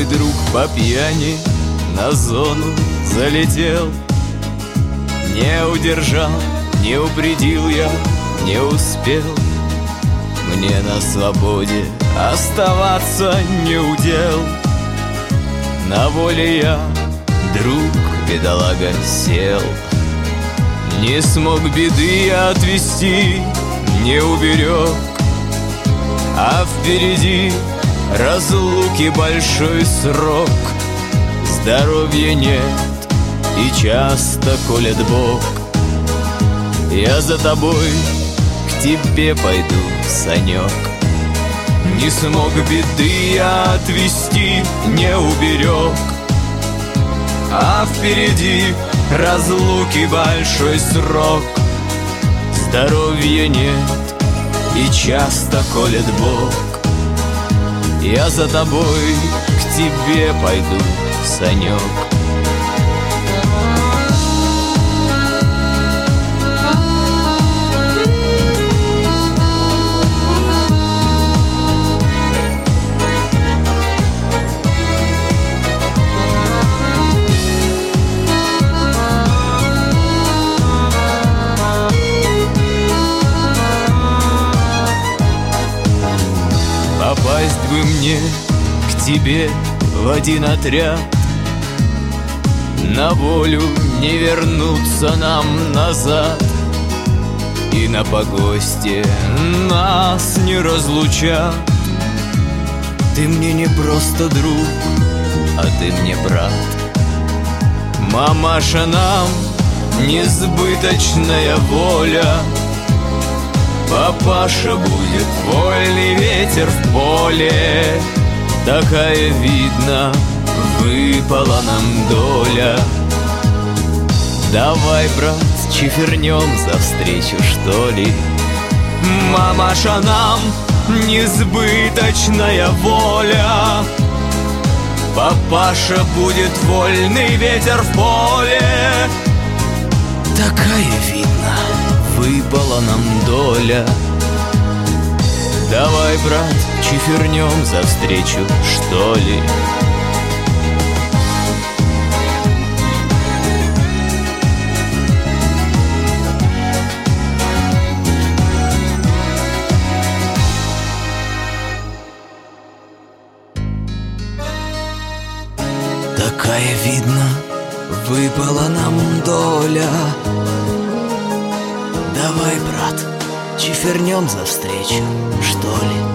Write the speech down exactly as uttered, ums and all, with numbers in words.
друг по пьяни на зону залетел. Не удержал, не упредил я, не успел. Мне на свободе оставаться не удел. На воле я, друг, бедолага, сел. Не смог беды я отвести, не уберег. А впереди разлуки большой срок. Здоровья нет и часто колет Бог. Я за тобой к тебе пойду, Санек. Не смог беды я отвести, не уберег. А впереди разлуки большой срок. Здоровья нет и часто колет Бог. Я за тобой к тебе пойду, Санек. Попасть бы мне к тебе в один отряд, на волю не вернуться нам назад. И на погосте нас не разлучат. Ты мне не просто друг, а ты мне брат. Мамаша нам несбыточная воля. Папаша будет вольный ветер в поле. Такая, видно, выпала нам доля. Давай, брат, чифернем за встречу, что ли? Мамаша нам несбыточная воля. Папаша будет вольный ветер в поле. Такая, видно, выпала нам доля. Давай, брат, чифернем за встречу, что ли? Такая, видно, выпала нам доля. Давай, брат, чифернем за встречу, что ли?